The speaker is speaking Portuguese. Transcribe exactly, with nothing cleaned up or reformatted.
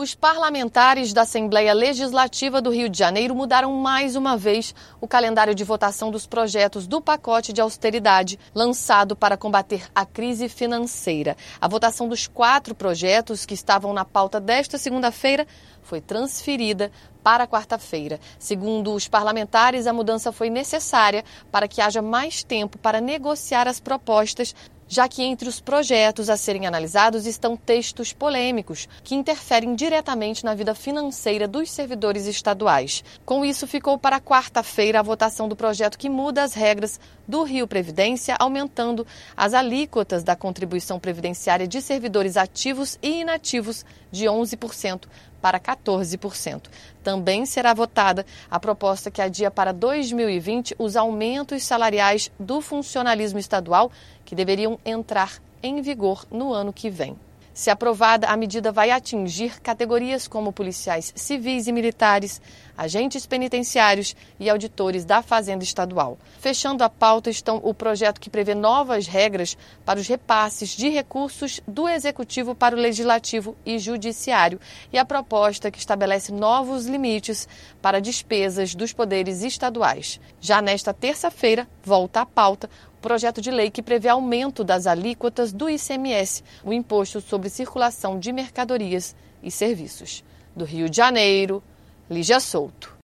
Os parlamentares da Assembleia Legislativa do Rio de Janeiro mudaram mais uma vez o calendário de votação dos projetos do pacote de austeridade lançado para combater a crise financeira. A votação dos quatro projetos que estavam na pauta desta segunda-feira foi transferida para quarta-feira. Segundo os parlamentares, a mudança foi necessária para que haja mais tempo para negociar as propostas, já que entre os projetos a serem analisados estão textos polêmicos que interferem diretamente na vida financeira dos servidores estaduais. Com isso, ficou para quarta-feira a votação do projeto que muda as regras do Rio Previdência, aumentando as alíquotas da contribuição previdenciária de servidores ativos e inativos de onze por cento para quatorze por cento. Também será votada a proposta que adia para dois mil e vinte os aumentos salariais do funcionalismo estadual, que deveriam entrar em vigor no ano que vem. Se aprovada, a medida vai atingir categorias como policiais civis e militares, agentes penitenciários e auditores da Fazenda Estadual. Fechando a pauta estão o projeto que prevê novas regras para os repasses de recursos do Executivo para o Legislativo e Judiciário e a proposta que estabelece novos limites para despesas dos poderes estaduais. Já nesta terça-feira, volta à pauta o projeto de lei que prevê aumento das alíquotas do I C M S, o Imposto sobre Circulação de Mercadorias e Serviços. Do Rio de Janeiro, Lígia Souto.